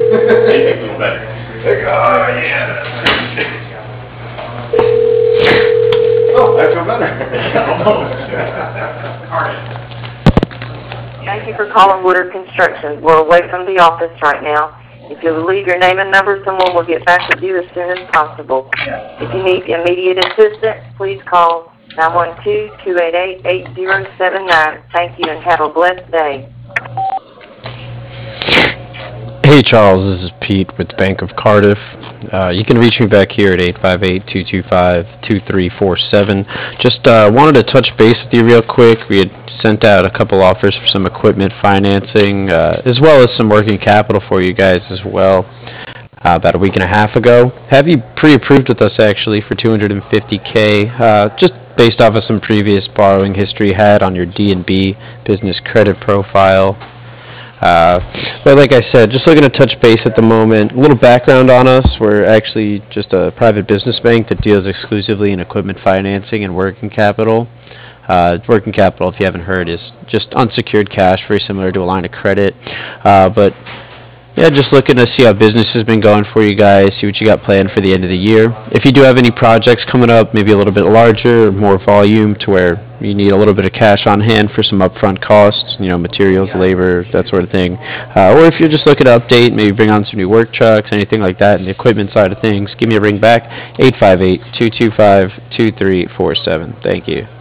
Anything's a little better. Like, oh, yeah. Oh, I feel better. Almost. Thank you for calling Woodard Construction. We're away from the office right now. If you'll leave your name and number, someone will get back with you as soon as possible. If you need immediate assistance, please call 912-288-8079. Thank you and have a blessed day. Hey Charles, this is Pete with Bank of Cardiff. You can reach me back here at 858-225-2347. Just wanted to touch base with you real quick. We had sent out a couple offers for some equipment financing, as well as some working capital for you guys as well, about a week and a half ago. Have you pre-approved with us actually for $250K, just based off of some previous borrowing history you had on your D&B business credit profile. But like I said, just looking to touch base at the moment. A little background on us. We're actually just a private business bank that deals exclusively in equipment financing and working capital. Working capital, if you haven't heard, is just unsecured cash, very similar to a line of credit. But yeah, just looking to see how business has been going for you guys, see what you got planned for the end of the year. If you do have any projects coming up, maybe a little bit larger or more volume to where you need a little bit of cash on hand for some upfront costs, materials, labor, that sort of thing. Or if you're just looking to update, maybe bring on some new work trucks, anything like that, and the equipment side of things, give me a ring back, 858-225-2347. Thank you.